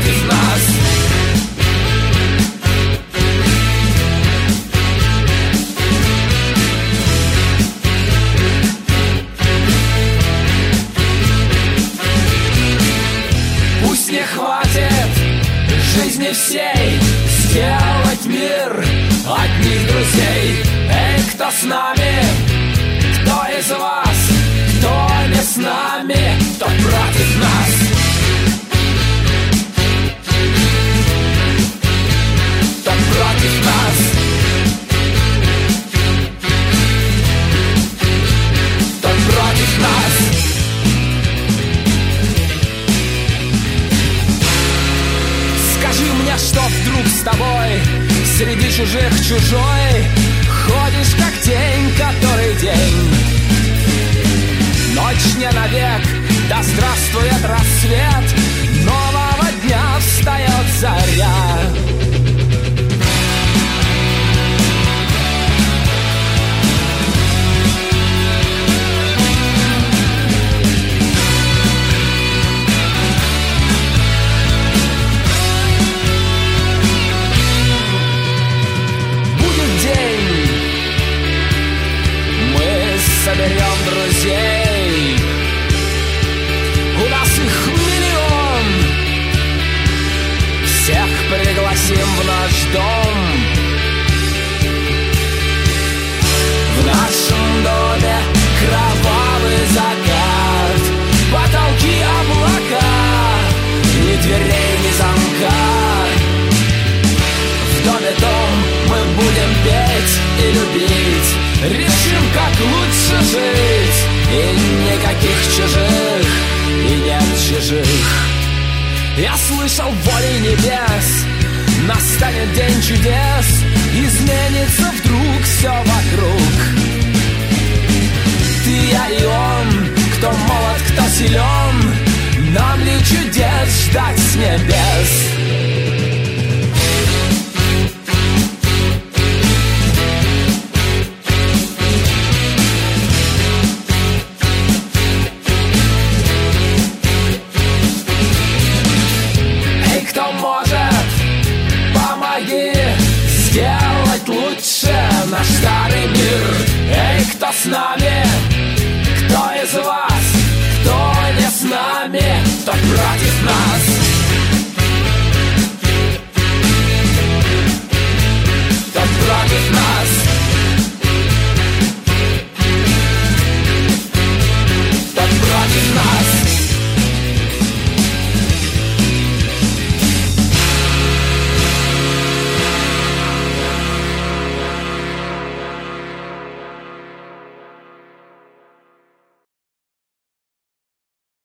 против нас. Пусть не хватит жизни всей сделать мир одних друзей. Эй, кто с нами? Кто из вас? Кто не с нами? Кто против нас? Кто против нас? Кто против нас? Скажи мне, что вдруг с тобой среди чужих чужой? Ходишь как тень, который день. Ночь не навек, да здравствует рассвет. Нового дня встает заря. Соберем друзей, у нас их миллион. Всех пригласим в наш дом. В нашем доме кровавый закат, потолки облака, ни дверей, ни замка. В доме дом мы будем петь и любить. Решим, как лучше жить. И никаких чужих, и нет чужих. Я слышал волей небес, настанет день чудес, изменится вдруг все вокруг. Ты, я и он, кто молод, кто силен, нам ли чудес ждать с небес? Сделать лучше наш старый мир. Эй, кто с нами? Кто из вас? Кто не с нами? Кто против нас?